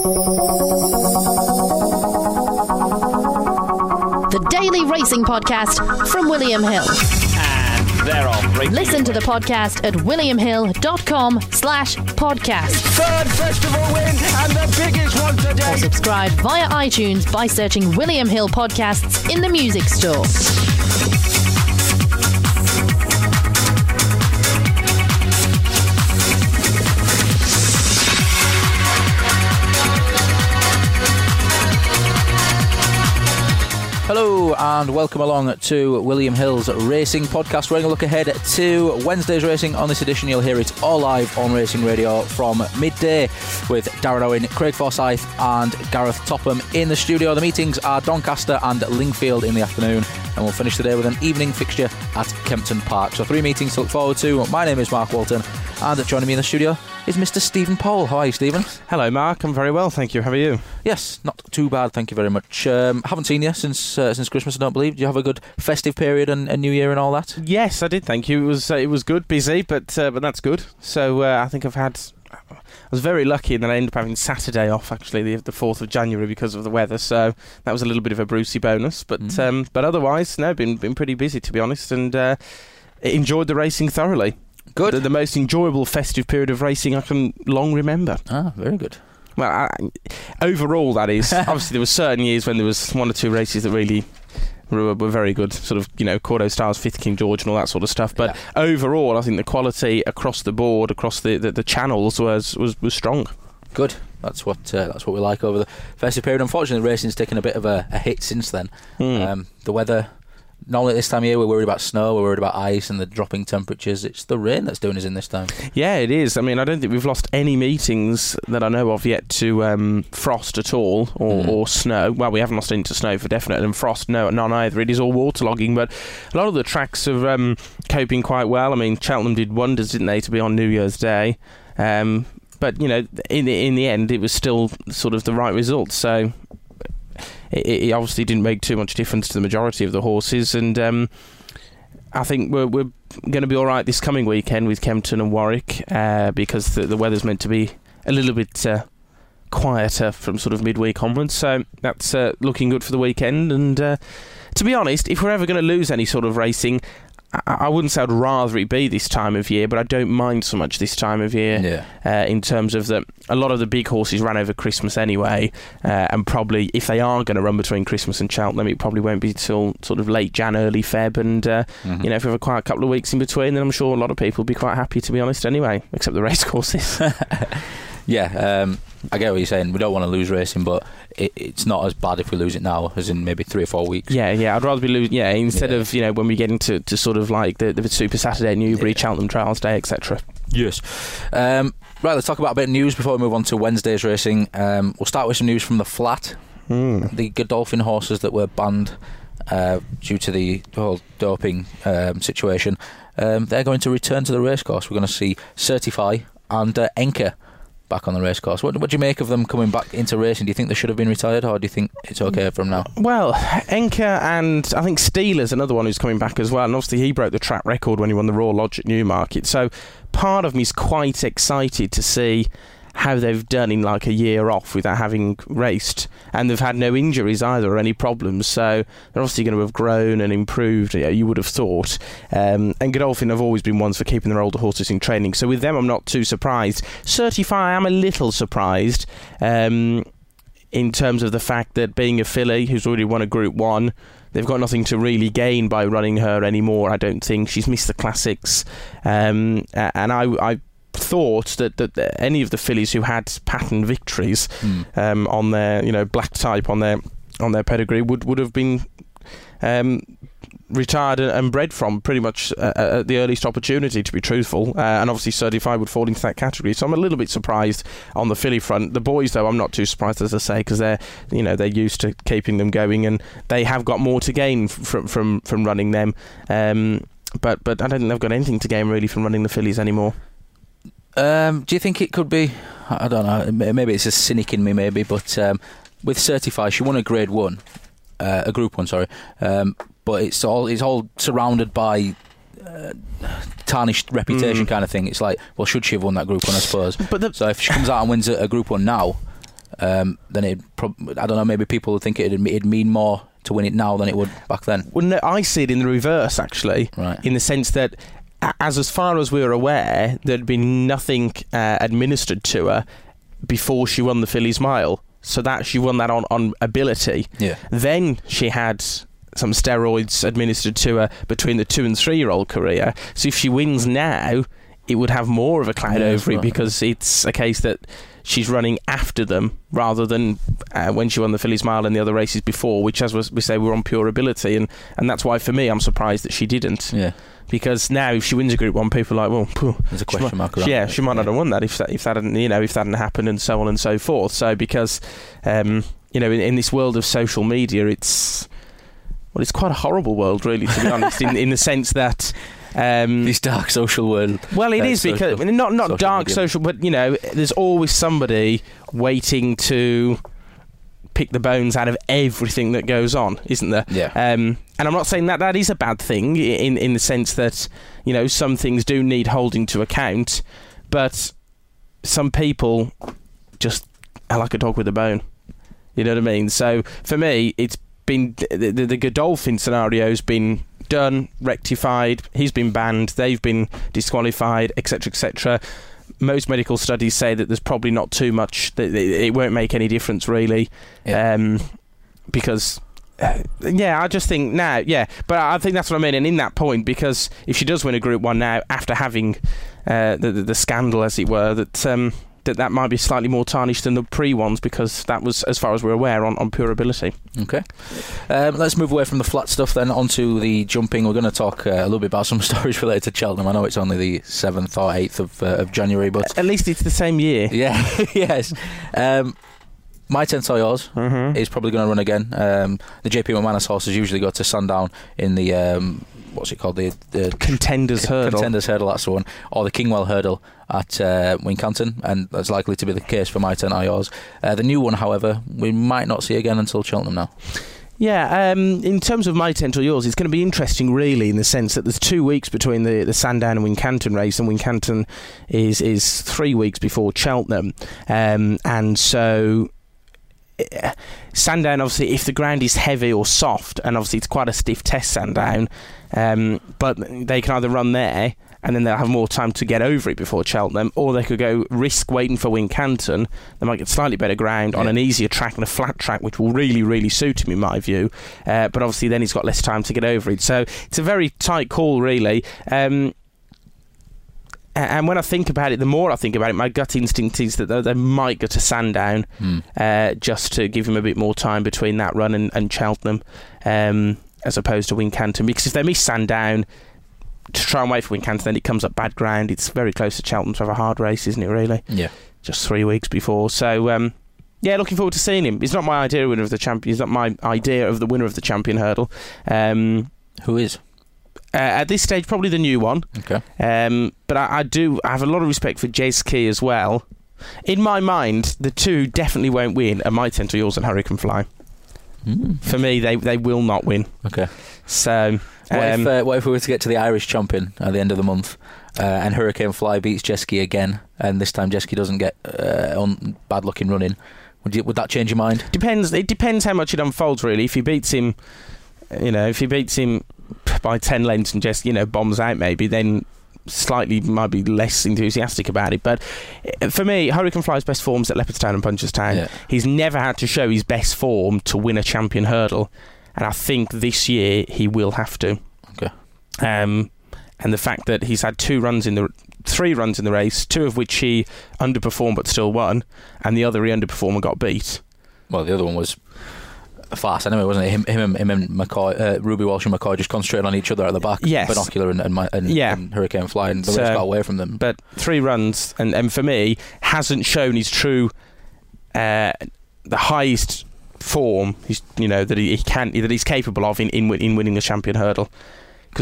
The Daily Racing Podcast from William Hill. And they're off. Listen to the podcast at williamhill.com/podcast. Third festival win and the biggest one today. Or subscribe via iTunes by searching William Hill Podcasts in the music store. Hello and welcome along to William Hill's Racing Podcast. We're going to look ahead to Wednesday's racing. On this edition you'll hear it all live on Racing Radio from midday with Darren Owen, Craig Forsyth and Gareth Topham in the studio. The meetings are Doncaster and Lingfield in the afternoon, and we'll finish the day with an evening fixture at Kempton Park. So 3 meetings to look forward to. My name is Mark Walton and joining me in the studio is Mr. Stephen Powell. How are you, Stephen? Hello, Mark. I'm very well, thank you. How are you? Yes, not too bad, thank you very much. Haven't seen you since Christmas, I don't believe. Did you have a good festive period and New Year and all that? Yes, I did, thank you. It was good, busy, but that's good. So I think I was very lucky, and then I ended up having Saturday off, actually, the 4th of January, because of the weather. So that was a little bit of a Brucey bonus. But otherwise, no, been pretty busy, to be honest, and enjoyed the racing thoroughly. Good. The most enjoyable festive period of racing I can long remember. Ah, very good. Well, overall, that is. Obviously, there were certain years when there was 1 or 2 races that really were very good, sort of, Cordo Stars, 5th King George and all that sort of stuff. But overall, I think the quality across the board, across the channels was strong. Good. That's what we like over the festive period. Unfortunately, the racing's taken a bit of a hit since then. The weather... Normally at this time of year we're worried about snow, we're worried about ice and the dropping temperatures. It's the rain that's doing us in this time. Yeah, it is. I mean, I don't think we've lost any meetings that I know of yet to frost at all or snow. Well, we haven't lost any to snow for definite, and frost, none either. It is all waterlogging, but a lot of the tracks are coping quite well. I mean, Cheltenham did wonders, didn't they, to be on New Year's Day. But, in the end, it was still sort of the right result, so... It obviously didn't make too much difference to the majority of the horses, and I think we're going to be all right this coming weekend with Kempton and Warwick, because the weather's meant to be a little bit quieter from sort of midweek onwards, so that's looking good for the weekend. And to be honest, if we're ever going to lose any sort of racing, I wouldn't say I'd rather it be this time of year, but I don't mind so much this time of year, in terms of that a lot of the big horses ran over Christmas anyway, and probably if they are going to run between Christmas and Cheltenham, it probably won't be till sort of late Jan, early Feb, and if we have a quiet couple of weeks in between, then I'm sure a lot of people will be quite happy, to be honest, anyway, except the racecourses. I get what you're saying. We don't want to lose racing, but it's not as bad if we lose it now as in maybe 3 or 4 weeks. Yeah, I'd rather be losing. Yeah, instead of when we get into sort of like the Super Saturday, Newbury, Cheltenham Trials Day, etc. Yes. Right, let's talk about a bit of news before we move on to Wednesday's racing. We'll start with some news from the flat. The Godolphin horses that were banned due to the whole doping situation, they're going to return to the racecourse. We're going to see Certify and Enka back on the racecourse. What do you make of them coming back into racing? Do you think they should have been retired, or do you think it's okay from now? Well, Enka, and I think Steele's another one who's coming back as well, and obviously he broke the track record when he won the Royal Lodge at Newmarket, so part of me is quite excited to see how they've done in like a year off without having raced, and they've had no injuries either or any problems, so they're obviously going to have grown and improved, you would have thought. And Godolphin have always been ones for keeping their older horses in training, so with them I'm not too surprised. Certify, I'm a little surprised in terms of the fact that being a filly who's already won a Group 1, they've got nothing to really gain by running her anymore, I don't think. She's missed the classics, and I thought that any of the fillies who had pattern victories on their black type on their pedigree would have been retired and bred from pretty much at the earliest opportunity, to be truthful, and obviously Certified would fall into that category, so I'm a little bit surprised on the filly front. The boys, though, I'm not too surprised, as I say, because they're used to keeping them going, and they have got more to gain from running them, but I don't think they've got anything to gain really from running the fillies anymore. Do you think it could be, I don't know, maybe it's a cynic in me maybe, but with Certify, she won a Grade 1, a Group 1, sorry, but it's all surrounded by tarnished reputation kind of thing. It's like, well, should she have won that Group 1, I suppose? So if she comes out and wins a Group 1 now, then I don't know, maybe people would think it'd mean more to win it now than it would back then. Well, no, I see it in the reverse, actually, right. In the sense that, as far as we were aware, there'd been nothing administered to her before she won the Phillies Mile, so that she won that on ability. Yeah. Then she had some steroids administered to her between the 2 and 3 year old career. So if she wins now, it would have more of a cloud over it, because it's a case that she's running after them rather than when she won the Phillies Mile and the other races before, which, as we say, were on pure ability. And that's why, for me, I'm surprised that she didn't. Yeah. Because now, if she wins a Group 1, people are like, well, there's a question mark around. Yeah, she might not have won that if that hadn't happened, and so on and so forth. So because in this world of social media, it's quite a horrible world, really, to be honest, in the sense that. This dark social world. Well, it is, because not dark social, but there's always somebody waiting to pick the bones out of everything that goes on, isn't there? Yeah. And I'm not saying that is a bad thing in the sense that some things do need holding to account, but some people just are like a dog with a bone. You know what I mean? So for me, it's been the Godolphin scenario's been done, rectified. He's been banned. They've been disqualified, etc., etc. Most medical studies say that there's probably not too much. That it won't make any difference, really, because. I just think now, but I think that's what I mean. And in that point, because if she does win a Group 1 now, after having the scandal, as it were, that might be slightly more tarnished than the pre-ones, because that was, as far as we're aware, on pure ability. Okay. Let's move away from the flat stuff then onto the jumping. We're going to talk a little bit about some stories related to Cheltenham. I know it's only the 7th or 8th of January, but... At least it's the same year. Yeah, yes. My 10th or Yours is probably going to run again. The JP McManus horses usually go to Sandown in the... what's it called? The Contenders Hurdle. Contenders Hurdle, that's the one. Or the Kingwell Hurdle at Wincanton, and that's likely to be the case for My 10 or Yours. The new one, however, we might not see again until Cheltenham now. Yeah, in terms of My 10 or Yours, it's going to be interesting, really, in the sense that there's 2 weeks between the Sandown and Wincanton race, and Wincanton is 3 weeks before Cheltenham. And so... Sandown, obviously, if the ground is heavy or soft, and obviously it's quite a stiff test, Sandown, but they can either run there and then they'll have more time to get over it before Cheltenham, or they could go risk waiting for Wincanton. They might get slightly better ground on an easier track and a flat track, which will really, really suit him in my view, but obviously then he's got less time to get over it. So it's a very tight call, really. And when I think about it, the more I think about it, my gut instinct is that they might go to Sandown just to give him a bit more time between that run and Cheltenham, as opposed to Wincanton. Because if they miss Sandown, to try and wait for Wincanton, then it comes up bad ground. It's very close to Cheltenham to have a hard race, isn't it, really? Yeah. Just 3 weeks before. So, looking forward to seeing him. He's not my idea of winner of the champion. He's not my idea of the winner of the champion hurdle. Who is? At this stage, probably the new one. Okay. But I have a lot of respect for Jez Key as well. In my mind, the two definitely won't win. My 10 or Yours and Hurricane Fly. For me, they will not win. Okay. So, what if we were to get to the Irish champion at the end of the month, and Hurricane Fly beats Jez Key again, and this time Jez Key doesn't get bad looking running? Would that change your mind? Depends. It depends how much it unfolds, really. If he beats him, by 10 lengths and just bombs out, maybe then slightly might be less enthusiastic about it. But for me, Hurricane Fly's best form's at Leopardstown and Punchestown. Yeah. He's never had to show his best form to win a champion hurdle, and I think this year he will have to. Okay. And the fact that he's had 3 runs in the race, 2 of which he underperformed but still won, and the other he underperformed and got beat. Well, the other one was a farce anyway, wasn't it? Him and McCoy, Ruby Walsh and McCoy just concentrated on each other at the back. Yes. Binocular and Hurricane Fly, and the race got away from them. But 3 runs, and for me, hasn't shown his true, the highest form that he's capable of in winning the champion hurdle. Because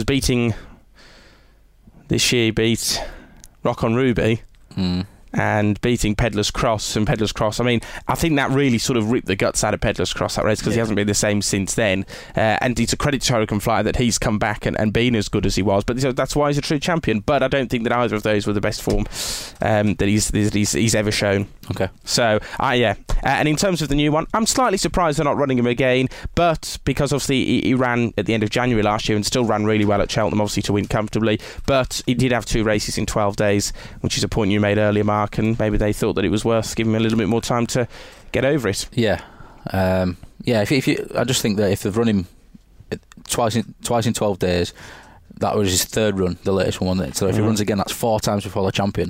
this year beat Rock on Ruby. And beating Pedlar's Cross. And Pedlar's Cross, I mean, I think that really sort of ripped the guts out of Pedlar's Cross, that race, because he hasn't been the same since then. And it's a credit to Hurricane Fly that he's come back and been as good as he was. But that's why he's a true champion. But I don't think that either of those were the best form that he's ever shown. Okay. So, And in terms of the new one, I'm slightly surprised they're not running him again, but because obviously he ran at the end of January last year and still ran really well at Cheltenham, obviously to win comfortably, but he did have 2 races in 12 days, which is a point you made earlier, Mark, and maybe they thought that it was worth giving him a little bit more time to get over it. Yeah. If you, I just think that if they've run him twice in 12 days, that was his 3rd run, the latest one, wasn't it? So if he runs again, that's 4 times before the champion.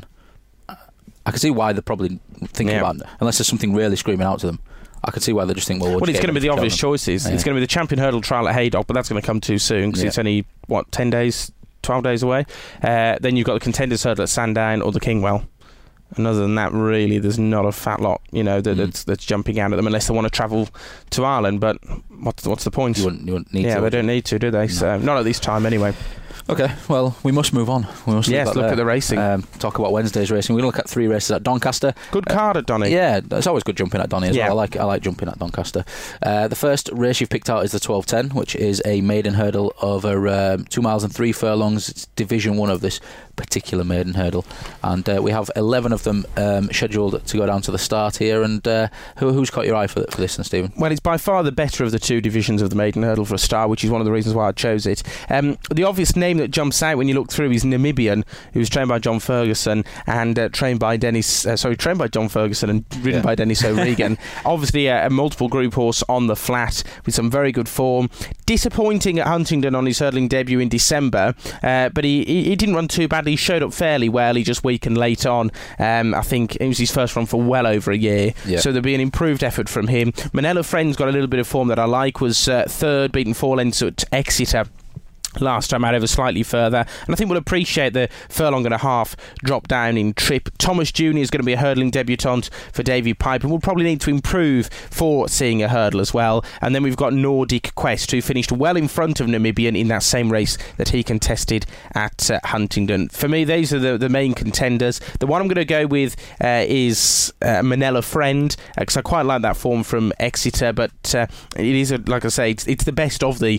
I can see why they're probably thinking about it, unless there's something really screaming out to them. I could see why they're just thinking, well, it's going to be the obvious choices. Yeah. It's going to be the Champion Hurdle Trial at Haydock, but that's going to come too soon because it's only, 10 days, 12 days away. Then you've got the Contenders Hurdle at Sandown or the Kingwell. And other than that, really, there's not a fat lot, that's jumping out at them unless they want to travel to Ireland. But what's the point? You wouldn't need to. Yeah, they don't need to, do they? No. So not at this time, anyway. Okay, well, we must move on. Look at the racing. Talk about Wednesday's racing. We're going to look at 3 races at Doncaster. Good card at Donny. Yeah, it's always good jumping at Donny as well. I like jumping at Doncaster. The first race you've picked out is the 12:10, which is a maiden hurdle over 2 miles and 3 furlongs. It's Division 1 of this particular maiden hurdle, and we have 11 of them scheduled to go down to the start here. And who's caught your eye for this, then, Stephen? Well, it's by far the better of the 2 divisions of the maiden hurdle for a start, which is one of the reasons why I chose it. The obvious name that jumps out when you look through is Namibian, who was trained by John Ferguson and trained by John Ferguson and ridden by Dennis O'Regan. Obviously a multiple group horse on the flat with some very good form. Disappointing at Huntingdon on his hurdling debut in December, but he didn't run too badly. He showed up fairly well. He just weakened late on. I think it was his first run for well over a year, so there'll be an improved effort from him. Manella Friend's got a little bit of form that I like, was 3rd, beaten 4 lengths at Exeter last time out, ever slightly further, and I think we'll appreciate the furlong and a half drop down in trip. Thomas Jr. is going to be a hurdling debutant for Davy Pipe, and we'll probably need to improve for seeing a hurdle as well. And then we've got Nordic Quest, who finished well in front of Namibian in that same race that he contested at Huntingdon. For me, these are the main contenders. The one I'm going to go with is Manella Friend, because I quite like that form from Exeter, but it is, like I say, it's the best of the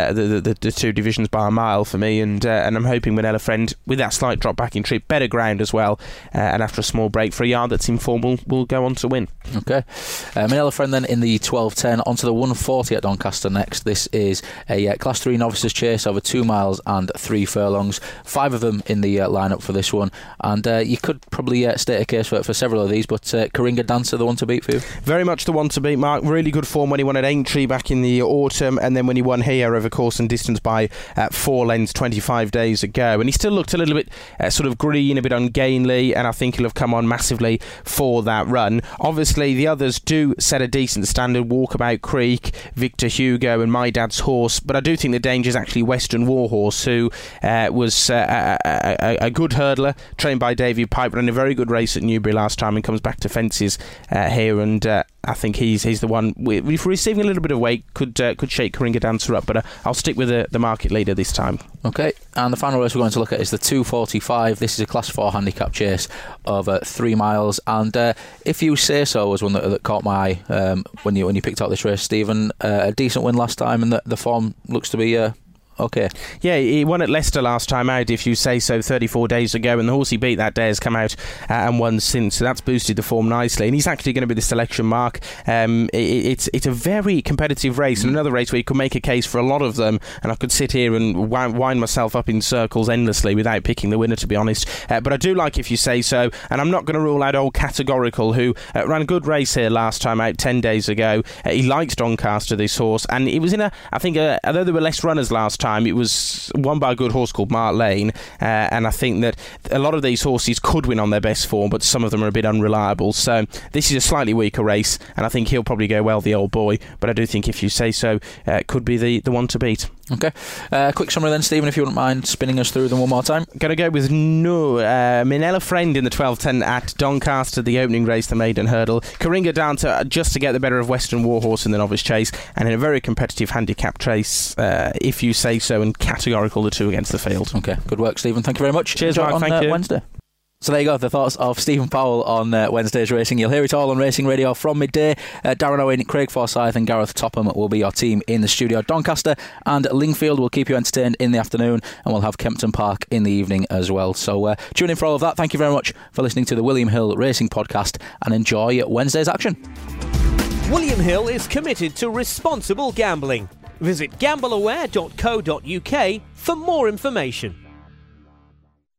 2 divisions by a mile for me, and I'm hoping Manella Friend, with that slight drop back in trip, better ground as well, and after a small break for a yard that's informal, will go on to win. Okay, Manella Friend then in the 12:10, onto the 140 at Doncaster next. This is a Class 3 novices chase over 2 miles and 3 furlongs. 5 of them in the lineup for this one, and you could probably state a case for several of these, but Coringa Dancer, the one to beat for you? Very much the one to beat, Mark. Really good form when he won at Aintree back in the autumn, and then when he won here over course and distance by 4 lengths 25 days ago, and he still looked a little bit sort of green, a bit ungainly, and I think he'll have come on massively for that run. Obviously the others do set a decent standard, Walkabout Creek, Victor Hugo and My Dad's Horse, but I do think the danger is actually Western Warhorse, who was a good hurdler, trained by Davy Pipe, ran a very good race at Newbury last time and comes back to fences here, and I think he's the one, with receiving a little bit of weight, could shake Coringa Dancer up, but I'll stick with the market leader this time. Okay, and the final race we're going to look at is the 2:45. This is a Class 4 handicap chase over 3 miles, and If You Say So was one that caught my eye when you picked out this race, Stephen. A decent win last time, and the form looks to be okay. Yeah, he won at Leicester last time out, If You Say So, 34 days ago, and the horse he beat that day has come out and won since, so that's boosted the form nicely, and he's actually going to be the selection mark. It's a very competitive race, and another race where you could make a case for a lot of them, and I could sit here and wind myself up in circles endlessly without picking the winner, to be honest, but I do like If You Say So, and I'm not going to rule out Old Categorical, who ran a good race here last time out 10 days ago. He likes Doncaster, this horse, and it was in although there were less runners last time, it was won by a good horse called Mark Lane, and I think that a lot of these horses could win on their best form, but some of them are a bit unreliable, so this is a slightly weaker race, and I think he'll probably go well, the old boy, but I do think If You Say So could be the one to beat. Okay, quick summary then, Stephen, if you wouldn't mind spinning us through them one more time. Going to go with Manella Friend in the 12:10 at Doncaster, the opening race, the maiden hurdle. Coringa Dancer just to get the better of Western Warhorse in the novice chase, and in a very competitive handicap race, If You Say So and Categorical, the 2 against the field. Okay, good work, Stephen. Thank you very much. Cheers, Mark. Thank you. Wednesday. So there you go, the thoughts of Stephen Powell on Wednesday's racing. You'll hear it all on Racing Radio from midday. Darren Owen, Craig Forsyth and Gareth Topham will be your team in the studio. Doncaster and Lingfield will keep you entertained in the afternoon, and we'll have Kempton Park in the evening as well. So tune in for all of that. Thank you very much for listening to the William Hill Racing Podcast, and enjoy Wednesday's action. William Hill is committed to responsible gambling. Visit gambleaware.co.uk for more information.